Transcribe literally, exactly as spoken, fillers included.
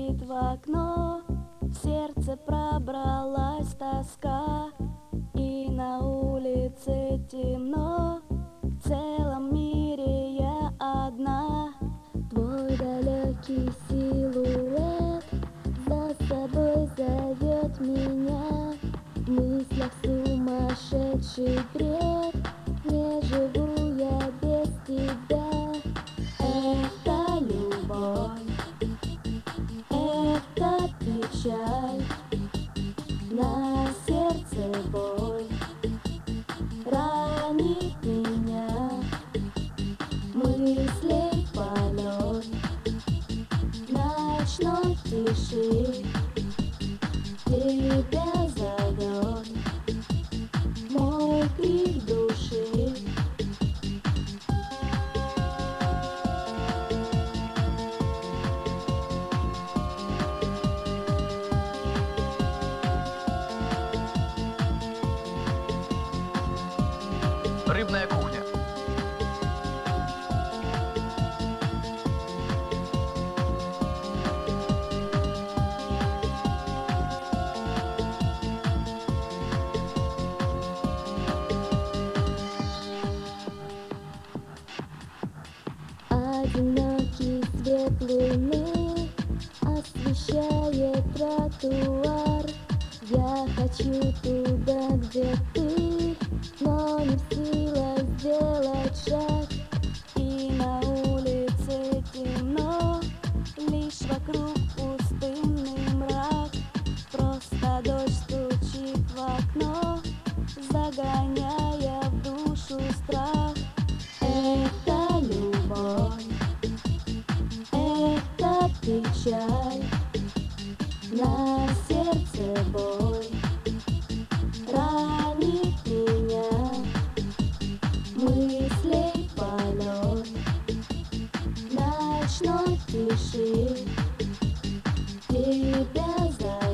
стучит в окно, в сердце пробралась тоска, и на улице темно. В целом мире я одна. Твой далекий силуэт за собой зовет меня. В мыслях сумасшедший бред, не живу я без тебя. Это любовь, это печаль, на сердце боль ранит меня. Мыслей полет ночной тиши тебя зовет мой крик души. Рыбная кухня. Одинокий свет луны освещает тротуар. Я хочу туда, где ты, но не в силах сделать шаг. И на улице темно, лишь вокруг пустынный мрак. Просто дождь стучит в окно, загоняя в душу страх. Это любовь, это печаль, на сердце боль ранит меня. Мыслей полет ночной тиши тебя зовет.